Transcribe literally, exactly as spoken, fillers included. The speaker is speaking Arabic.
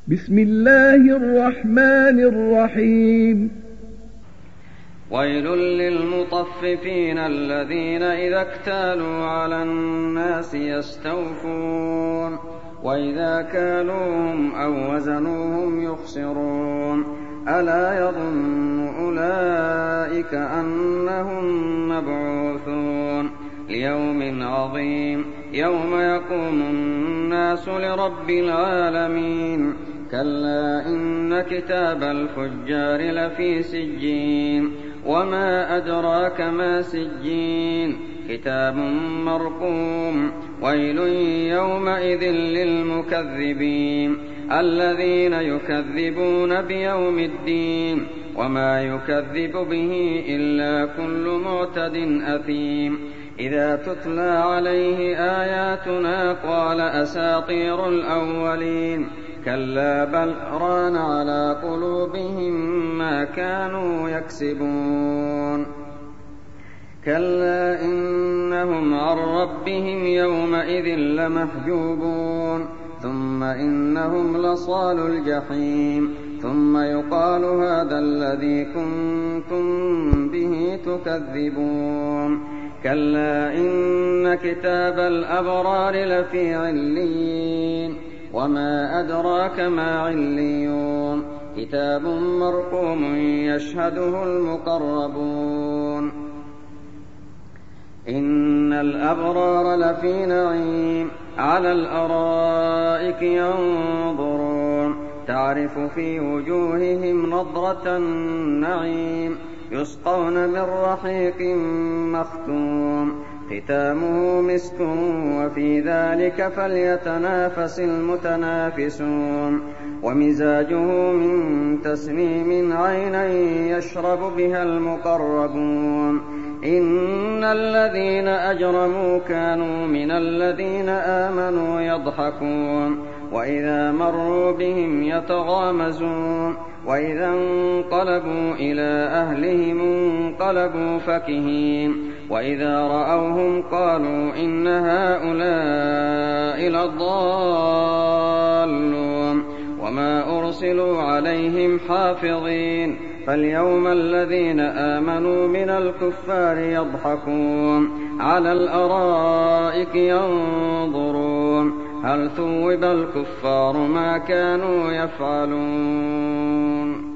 بسم الله الرحمن الرحيم. ويل للمطففين الذين إذا اكتالوا على الناس يستوفون وإذا كالوهم أو وزنوهم يخسرون ألا يظن أولئك أنهم مبعوثون ليوم عظيم يوم يقوم الناس لرب العالمين كلا إن كتاب الفجار لفي سجين وما أدراك ما سجين كتاب مرقوم ويل يومئذ للمكذبين الذين يكذبون بيوم الدين وما يكذب به إلا كل معتد أثيم إذا تتلى عليه آياتنا قال أساطير الأولين كلا بل ران على قلوبهم ما كانوا يكسبون كلا إنهم عن ربهم يومئذ لمحجوبون ثم إنهم لصالوا الجحيم ثم يقال هذا الذي كنتم به تكذبون كلا إن كتاب الأبرار لفي عليين وما أدراك ما عليون كتاب مرقوم يشهده المقربون إن الأبرار لفي نعيم على الأرائك ينظرون تعرف في وجوههم نضرة النعيم يسقون من رحيق مختوم ختامه مسك وفي ذلك فليتنافس المتنافسون ومزاجه من تسنيم عينا يشرب بها المقربون إن الذين أجرموا كانوا من الذين آمنوا يضحكون وإذا مروا بهم يتغامزون وإذا انقلبوا إلى أهلهم انقلبوا فكهين وإذا رأوهم قالوا إن هؤلاء لضالون وما أرسلوا عليهم حافظين فاليوم الذين آمنوا من الكفار يضحكون على الأرائك ينظرون هل ثوب الكفار ما كانوا يفعلون